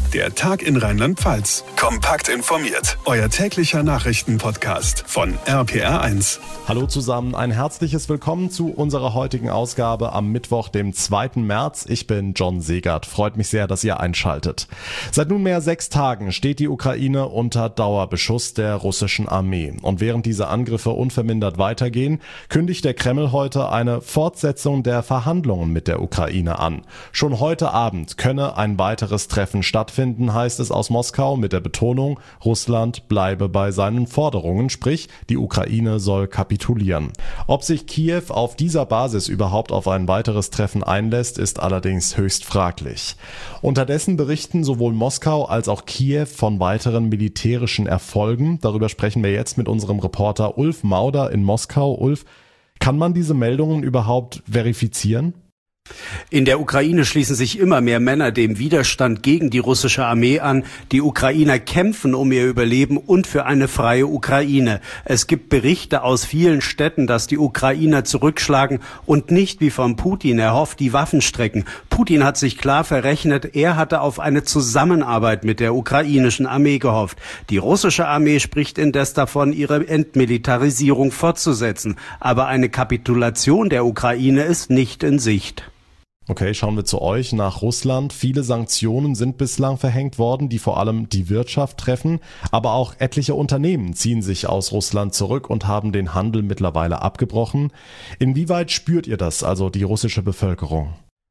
Der Tag in Rheinland-Pfalz. Kompakt informiert. Euer täglicher Nachrichtenpodcast von RPR1. Hallo zusammen, ein herzliches Willkommen zu unserer heutigen Ausgabe am Mittwoch, dem 2. März. Ich bin John Segert. Freut mich sehr, dass ihr einschaltet. Seit nunmehr 6 Tagen steht die Ukraine unter Dauerbeschuss der russischen Armee. Und während diese Angriffe unvermindert weitergehen, kündigt der Kreml heute eine Fortsetzung der Verhandlungen mit der Ukraine an. Schon heute Abend könne ein weiteres Treffen stattfinden, heißt es aus Moskau, mit der Betonung, Russland bleibe bei seinen Forderungen, sprich, die Ukraine soll kapitulieren. Ob sich Kiew auf dieser Basis überhaupt auf ein weiteres Treffen einlässt, ist allerdings höchst fraglich. Unterdessen berichten sowohl Moskau als auch Kiew von weiteren militärischen Erfolgen. Darüber sprechen wir jetzt mit unserem Reporter Ulf Mauder in Moskau. Ulf, kann man diese Meldungen überhaupt verifizieren? In der Ukraine schließen sich immer mehr Männer dem Widerstand gegen die russische Armee an. Die Ukrainer kämpfen um ihr Überleben und für eine freie Ukraine. Es gibt Berichte aus vielen Städten, dass die Ukrainer zurückschlagen und nicht, wie von Putin erhofft, die Waffen strecken. Putin hat sich klar verrechnet, er hatte auf eine Zusammenarbeit mit der ukrainischen Armee gehofft. Die russische Armee spricht indes davon, ihre Entmilitarisierung fortzusetzen. Aber eine Kapitulation der Ukraine ist nicht in Sicht. Okay, schauen wir zu euch nach Russland. Viele Sanktionen sind bislang verhängt worden, die vor allem die Wirtschaft treffen. Aber auch etliche Unternehmen ziehen sich aus Russland zurück und haben den Handel mittlerweile abgebrochen. Inwieweit spürt ihr das, also die russische Bevölkerung?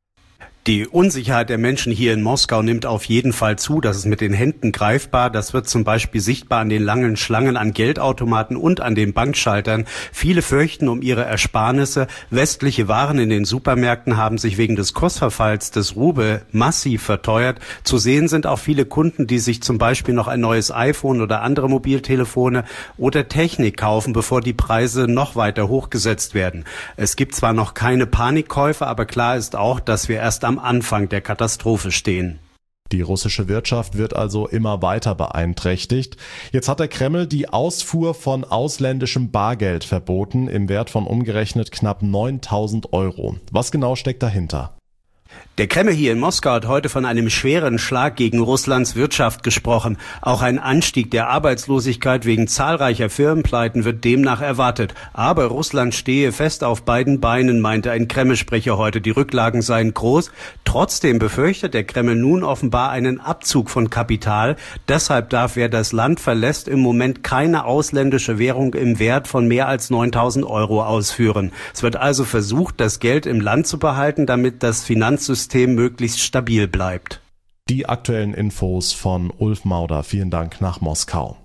Die Unsicherheit der Menschen hier in Moskau nimmt auf jeden Fall zu. Das ist mit den Händen greifbar. Das wird zum Beispiel sichtbar an den langen Schlangen an Geldautomaten und an den Bankschaltern. Viele fürchten um ihre Ersparnisse. Westliche Waren in den Supermärkten haben sich wegen des Kursverfalls des Rubel massiv verteuert. Zu sehen sind auch viele Kunden, die sich zum Beispiel noch ein neues iPhone oder andere Mobiltelefone oder Technik kaufen, bevor die Preise noch weiter hochgesetzt werden. Es gibt zwar noch keine Panikkäufe, aber klar ist auch, dass wir erst am Anfang der Katastrophe stehen. Die russische Wirtschaft wird also immer weiter beeinträchtigt. Jetzt hat der Kreml die Ausfuhr von ausländischem Bargeld verboten im Wert von umgerechnet knapp 9.000 Euro. Was genau steckt dahinter? Der Kreml hier in Moskau hat heute von einem schweren Schlag gegen Russlands Wirtschaft gesprochen. Auch ein Anstieg der Arbeitslosigkeit wegen zahlreicher Firmenpleiten wird demnach erwartet. Aber Russland stehe fest auf beiden Beinen, meinte ein Kreml-Sprecher heute. Die Rücklagen seien groß. Trotzdem befürchtet der Kreml nun offenbar einen Abzug von Kapital. Deshalb darf, wer das Land verlässt, im Moment keine ausländische Währung im Wert von mehr als 9.000 Euro ausführen. Es wird also versucht, das Geld im Land zu behalten, damit das Finanzsystem möglichst stabil bleibt. Die aktuellen Infos von Ulf Mauder. Vielen Dank nach Moskau.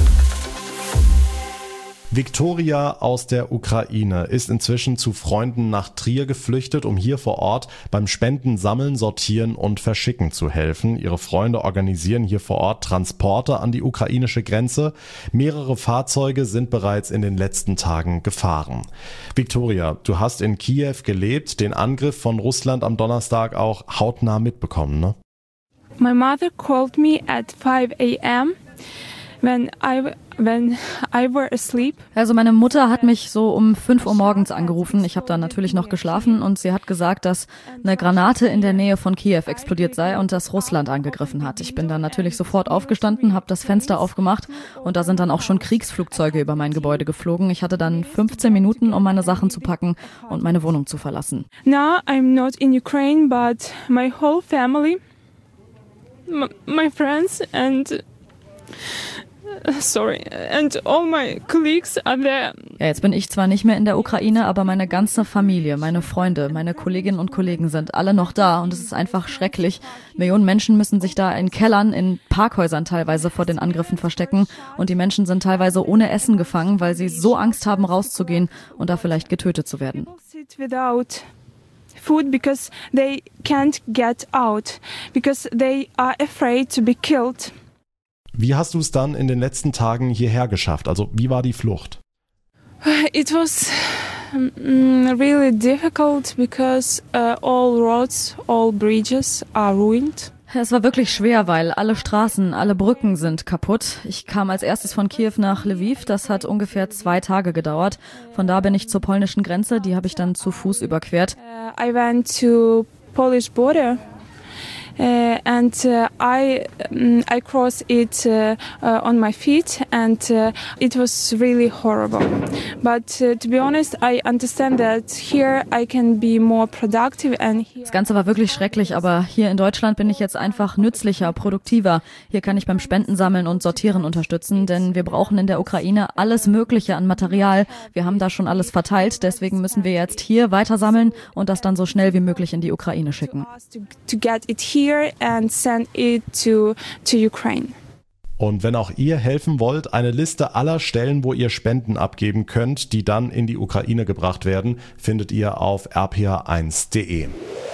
Viktoria aus der Ukraine ist inzwischen zu Freunden nach Trier geflüchtet, um hier vor Ort beim Spenden, Sammeln, Sortieren und Verschicken zu helfen. Ihre Freunde organisieren hier vor Ort Transporte an die ukrainische Grenze. Mehrere Fahrzeuge sind bereits in den letzten Tagen gefahren. Viktoria, du hast in Kiew gelebt, den Angriff von Russland am Donnerstag auch hautnah mitbekommen, ne? My mother called me at 5 a.m. when I were asleep. Also meine Mutter hat mich so um 5 Uhr morgens angerufen. Ich habe dann natürlich noch geschlafen und sie hat gesagt, dass eine Granate in der Nähe von Kiew explodiert sei und dass Russland angegriffen hat. Ich bin dann natürlich sofort aufgestanden, habe das Fenster aufgemacht und da sind dann auch schon Kriegsflugzeuge über mein Gebäude geflogen. Ich hatte dann 15 Minuten, um meine Sachen zu packen und meine Wohnung zu verlassen. Now I'm not in Ukraine, but my whole family, my friends and all my colleagues are there. Ja, jetzt bin ich zwar nicht mehr in der Ukraine, aber meine ganze Familie, meine Freunde, meine Kolleginnen und Kollegen sind alle noch da und es ist einfach schrecklich. Millionen Menschen müssen sich da in Kellern, in Parkhäusern teilweise vor den Angriffen verstecken und die Menschen sind teilweise ohne Essen gefangen, weil sie so Angst haben, rauszugehen und da vielleicht getötet zu werden. Food because they can't get out, because they are afraid to be killed. Wie hast du es dann in den letzten Tagen hierher geschafft? Also wie war die Flucht? It was really difficult because all roads, all bridges are ruined. Es war wirklich schwer, weil alle Straßen, alle Brücken sind kaputt. Ich kam als erstes von Kiew nach Lviv. Das hat ungefähr 2 Tage gedauert. Von da bin ich zur polnischen Grenze. Die habe ich dann zu Fuß überquert. I went to Polish border and I crossed it on my feet, and it was really horrible. But to be honest, I understand that here I can be more productive and Das Ganze war wirklich schrecklich, aber hier in Deutschland bin ich jetzt einfach nützlicher, produktiver. Hier kann ich beim Spendensammeln und Sortieren unterstützen, denn wir brauchen in der Ukraine alles Mögliche an Material. Wir haben da schon alles verteilt, deswegen müssen wir jetzt hier weiter sammeln und das dann so schnell wie möglich in die Ukraine schicken. To get it here and send it to Ukraine. Und wenn auch ihr helfen wollt, eine Liste aller Stellen, wo ihr Spenden abgeben könnt, die dann in die Ukraine gebracht werden, findet ihr auf rpa1.de.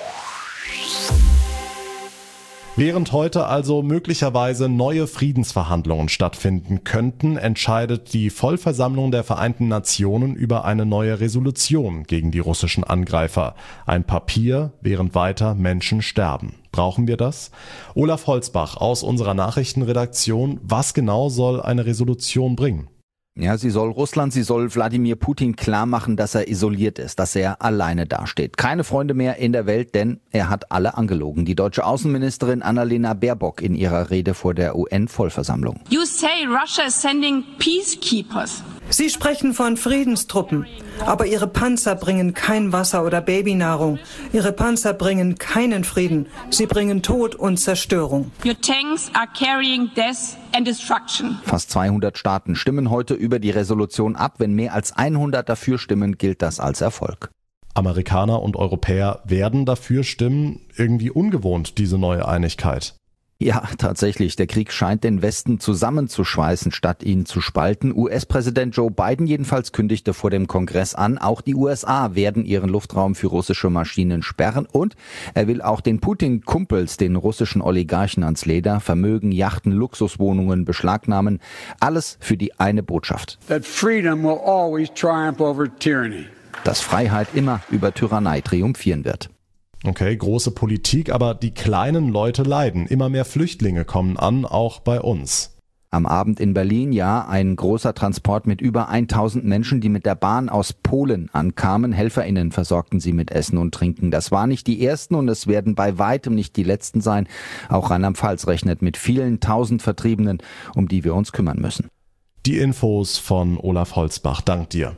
Während heute also möglicherweise neue Friedensverhandlungen stattfinden könnten, entscheidet die Vollversammlung der Vereinten Nationen über eine neue Resolution gegen die russischen Angreifer. Ein Papier, während weiter Menschen sterben. Brauchen wir das? Olaf Holzbach aus unserer Nachrichtenredaktion. Was genau soll eine Resolution bringen? Ja, sie soll Wladimir Putin klar machen, dass er isoliert ist, dass er alleine dasteht. Keine Freunde mehr in der Welt, denn er hat alle angelogen. Die deutsche Außenministerin Annalena Baerbock in ihrer Rede vor der UN-Vollversammlung. You say Russia is sending peacekeepers. Sie sprechen von Friedenstruppen, aber ihre Panzer bringen kein Wasser oder Babynahrung. Ihre Panzer bringen keinen Frieden. Sie bringen Tod und Zerstörung. Your tanks are carrying death and destruction. Fast 200 Staaten stimmen heute über die Resolution ab. Wenn mehr als 100 dafür stimmen, gilt das als Erfolg. Amerikaner und Europäer werden dafür stimmen. Irgendwie ungewohnt, diese neue Einigkeit. Ja, tatsächlich. Der Krieg scheint den Westen zusammenzuschweißen, statt ihn zu spalten. US-Präsident Joe Biden jedenfalls kündigte vor dem Kongress an, auch die USA werden ihren Luftraum für russische Maschinen sperren. Und er will auch den Putin-Kumpels, den russischen Oligarchen, ans Leder, Vermögen, Yachten, Luxuswohnungen beschlagnahmen. Alles für die eine Botschaft. That freedom will always triumph over tyranny. Dass Freiheit immer über Tyrannei triumphieren wird. Okay, große Politik, aber die kleinen Leute leiden. Immer mehr Flüchtlinge kommen an, auch bei uns. Am Abend in Berlin, ja, ein großer Transport mit über 1000 Menschen, die mit der Bahn aus Polen ankamen. HelferInnen versorgten sie mit Essen und Trinken. Das waren nicht die ersten und es werden bei weitem nicht die letzten sein. Auch Rheinland-Pfalz rechnet mit vielen 1000 Vertriebenen, um die wir uns kümmern müssen. Die Infos von Olaf Holzbach. Dank dir.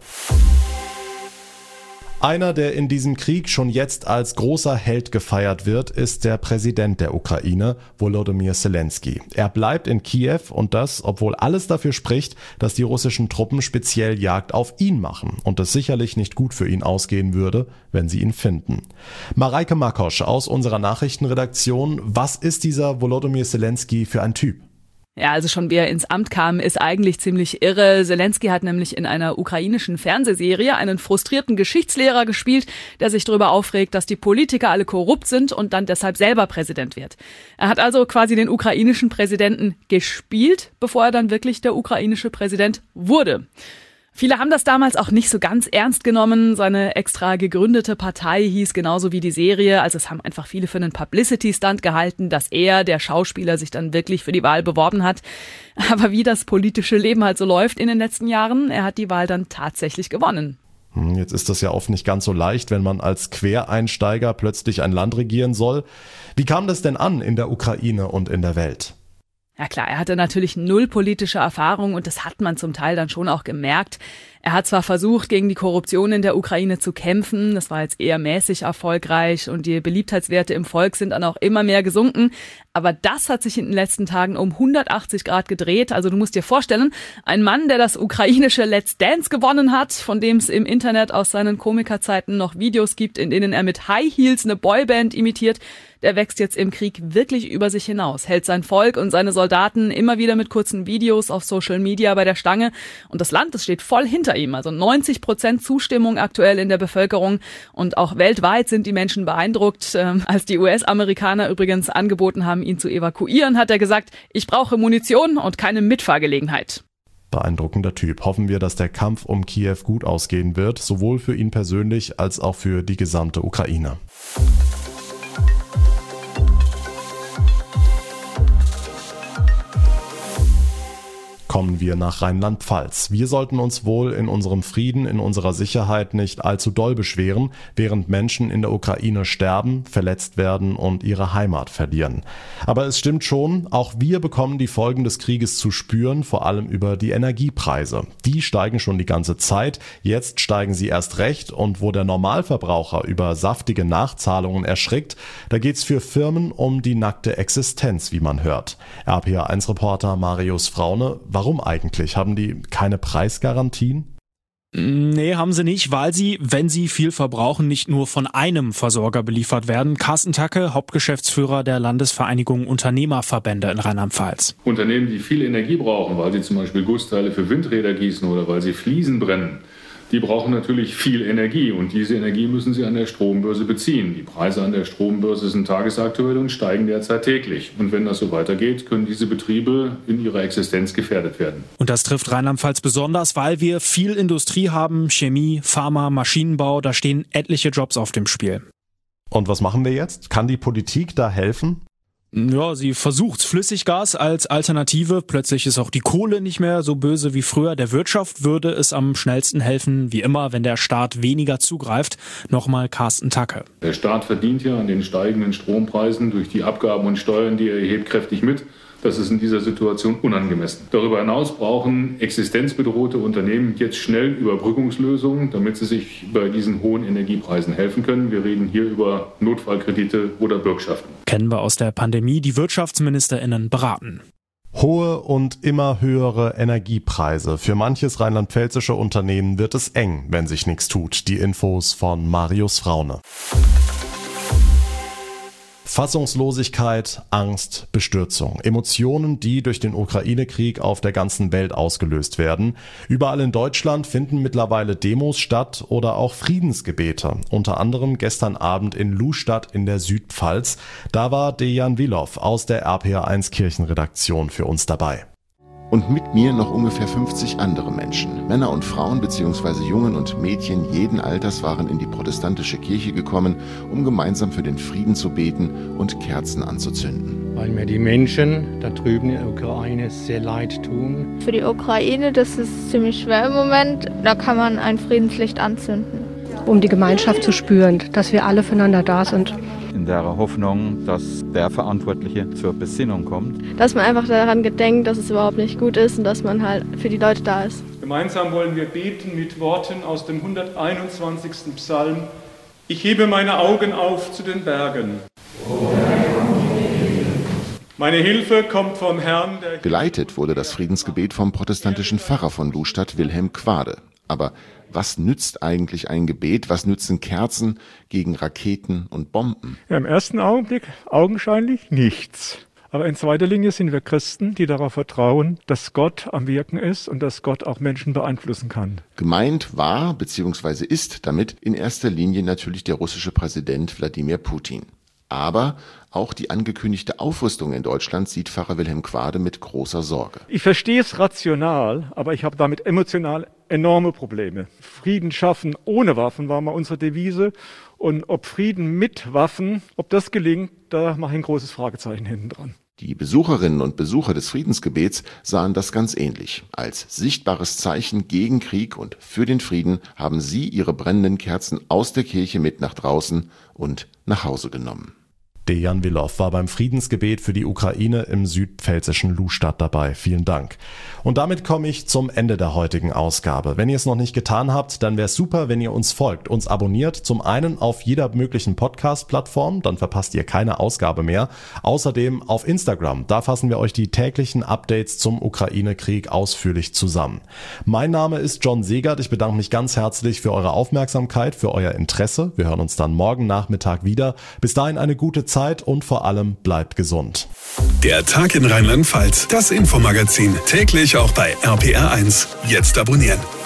Einer, der in diesem Krieg schon jetzt als großer Held gefeiert wird, ist der Präsident der Ukraine, Volodymyr Zelensky. Er bleibt in Kiew und das, obwohl alles dafür spricht, dass die russischen Truppen speziell Jagd auf ihn machen und es sicherlich nicht gut für ihn ausgehen würde, wenn sie ihn finden. Mareike Makosch aus unserer Nachrichtenredaktion. Was ist dieser Volodymyr Zelensky für ein Typ? Ja, also schon wie er ins Amt kam, ist eigentlich ziemlich irre. Zelensky hat nämlich in einer ukrainischen Fernsehserie einen frustrierten Geschichtslehrer gespielt, der sich darüber aufregt, dass die Politiker alle korrupt sind und dann deshalb selber Präsident wird. Er hat also quasi den ukrainischen Präsidenten gespielt, bevor er dann wirklich der ukrainische Präsident wurde. Viele haben das damals auch nicht so ganz ernst genommen. Seine extra gegründete Partei hieß genauso wie die Serie. Also es haben einfach viele für einen Publicity-Stunt gehalten, dass er, der Schauspieler, sich dann wirklich für die Wahl beworben hat. Aber wie das politische Leben halt so läuft in den letzten Jahren, er hat die Wahl dann tatsächlich gewonnen. Jetzt ist das ja oft nicht ganz so leicht, wenn man als Quereinsteiger plötzlich ein Land regieren soll. Wie kam das denn an in der Ukraine und in der Welt? Ja klar, er hatte natürlich 0 politische Erfahrung und das hat man zum Teil dann schon auch gemerkt. Er hat zwar versucht, gegen die Korruption in der Ukraine zu kämpfen, das war jetzt eher mäßig erfolgreich und die Beliebtheitswerte im Volk sind dann auch immer mehr gesunken, aber das hat sich in den letzten Tagen um 180 Grad gedreht. Also du musst dir vorstellen, ein Mann, der das ukrainische Let's Dance gewonnen hat, von dem es im Internet aus seinen Komikerzeiten noch Videos gibt, in denen er mit High Heels eine Boyband imitiert, der wächst jetzt im Krieg wirklich über sich hinaus, hält sein Volk und seine Soldaten immer wieder mit kurzen Videos auf Social Media bei der Stange und das Land, das steht voll hinter ihm. Also 90% Zustimmung aktuell in der Bevölkerung und auch weltweit sind die Menschen beeindruckt. Als die US-Amerikaner übrigens angeboten haben, ihn zu evakuieren, hat er gesagt, ich brauche Munition und keine Mitfahrgelegenheit. Beeindruckender Typ. Hoffen wir, dass der Kampf um Kiew gut ausgehen wird, sowohl für ihn persönlich als auch für die gesamte Ukraine. kommen wir nach Rheinland-Pfalz. Wir sollten uns wohl in unserem Frieden, in unserer Sicherheit nicht allzu doll beschweren, während Menschen in der Ukraine sterben, verletzt werden und ihre Heimat verlieren. Aber es stimmt schon, auch wir bekommen die Folgen des Krieges zu spüren, vor allem über die Energiepreise. Die steigen schon die ganze Zeit, jetzt steigen sie erst recht und wo der Normalverbraucher über saftige Nachzahlungen erschrickt, da geht's für Firmen um die nackte Existenz, wie man hört. RPA1-Reporter Marius Fraune, warum eigentlich? Haben die keine Preisgarantien? Nee, haben sie nicht, weil sie, wenn sie viel verbrauchen, nicht nur von einem Versorger beliefert werden. Carsten Tacke, Hauptgeschäftsführer der Landesvereinigung Unternehmerverbände in Rheinland-Pfalz. Unternehmen, die viel Energie brauchen, weil sie zum Beispiel Gussteile für Windräder gießen oder weil sie Fliesen brennen, die brauchen natürlich viel Energie und diese Energie müssen sie an der Strombörse beziehen. Die Preise an der Strombörse sind tagesaktuell und steigen derzeit täglich. Und wenn das so weitergeht, können diese Betriebe in ihrer Existenz gefährdet werden. Und das trifft Rheinland-Pfalz besonders, weil wir viel Industrie haben, Chemie, Pharma, Maschinenbau, da stehen etliche Jobs auf dem Spiel. Und was machen wir jetzt? Kann die Politik da helfen? Ja, sie versucht's. Flüssiggas als Alternative. Plötzlich ist auch die Kohle nicht mehr so böse wie früher. Der Wirtschaft würde es am schnellsten helfen, wie immer, wenn der Staat weniger zugreift. Nochmal Carsten Tacke. Der Staat verdient ja an den steigenden Strompreisen durch die Abgaben und Steuern, die er erhebt, kräftig mit. Das ist in dieser Situation unangemessen. Darüber hinaus brauchen existenzbedrohte Unternehmen jetzt schnell Überbrückungslösungen, damit sie sich bei diesen hohen Energiepreisen helfen können. Wir reden hier über Notfallkredite oder Bürgschaften. Kennen wir aus der Pandemie, die WirtschaftsministerInnen beraten. Hohe und immer höhere Energiepreise. Für manches rheinland-pfälzische Unternehmen wird es eng, wenn sich nichts tut. Die Infos von Marius Fraune. Fassungslosigkeit, Angst, Bestürzung. Emotionen, die durch den Ukraine-Krieg auf der ganzen Welt ausgelöst werden. Überall in Deutschland finden mittlerweile Demos statt oder auch Friedensgebete. Unter anderem gestern Abend in Lustadt in der Südpfalz. Da war Dejan Wilow aus der RPA1 Kirchenredaktion für uns dabei. Und mit mir noch ungefähr 50 andere Menschen. Männer und Frauen bzw. Jungen und Mädchen jeden Alters waren in die protestantische Kirche gekommen, um gemeinsam für den Frieden zu beten und Kerzen anzuzünden. Weil mir die Menschen da drüben in der Ukraine sehr leid tun. Für die Ukraine, das ist ziemlich schwer im Moment, da kann man ein Friedenslicht anzünden. Um die Gemeinschaft zu spüren, dass wir alle füreinander da sind. In der Hoffnung, dass der Verantwortliche zur Besinnung kommt. Dass man einfach daran gedenkt, dass es überhaupt nicht gut ist und dass man halt für die Leute da ist. Gemeinsam wollen wir beten mit Worten aus dem 121. Psalm. Ich hebe meine Augen auf zu den Bergen. Meine Hilfe kommt vom Herrn. Geleitet wurde das Friedensgebet vom protestantischen Pfarrer von Lustadt, Wilhelm Quade. Aber was nützt eigentlich ein Gebet? Was nützen Kerzen gegen Raketen und Bomben? Ja, im ersten Augenblick augenscheinlich nichts. Aber in zweiter Linie sind wir Christen, die darauf vertrauen, dass Gott am Wirken ist und dass Gott auch Menschen beeinflussen kann. Gemeint war bzw. ist damit in erster Linie natürlich der russische Präsident Wladimir Putin. Aber auch die angekündigte Aufrüstung in Deutschland sieht Pfarrer Wilhelm Quade mit großer Sorge. Ich verstehe es rational, aber ich habe damit emotional enorme Probleme. Frieden schaffen ohne Waffen war mal unsere Devise. Und ob Frieden mit Waffen, ob das gelingt, da mache ich ein großes Fragezeichen hinten dran. Die Besucherinnen und Besucher des Friedensgebets sahen das ganz ähnlich. Als sichtbares Zeichen gegen Krieg und für den Frieden haben sie ihre brennenden Kerzen aus der Kirche mit nach draußen und nach Hause genommen. Dejan Wilow war beim Friedensgebet für die Ukraine im südpfälzischen Lustadt dabei. Vielen Dank. Und damit komme ich zum Ende der heutigen Ausgabe. Wenn ihr es noch nicht getan habt, dann wäre es super, wenn ihr uns folgt, uns abonniert. Zum einen auf jeder möglichen Podcast-Plattform, dann verpasst ihr keine Ausgabe mehr. Außerdem auf Instagram, da fassen wir euch die täglichen Updates zum Ukraine-Krieg ausführlich zusammen. Mein Name ist John Segert. Ich bedanke mich ganz herzlich für eure Aufmerksamkeit, für euer Interesse. Wir hören uns dann morgen Nachmittag wieder. Bis dahin eine gute Zeit und vor allem bleibt gesund. Der Tag in Rheinland-Pfalz, das Infomagazin, täglich auch bei RPR1. Jetzt abonnieren.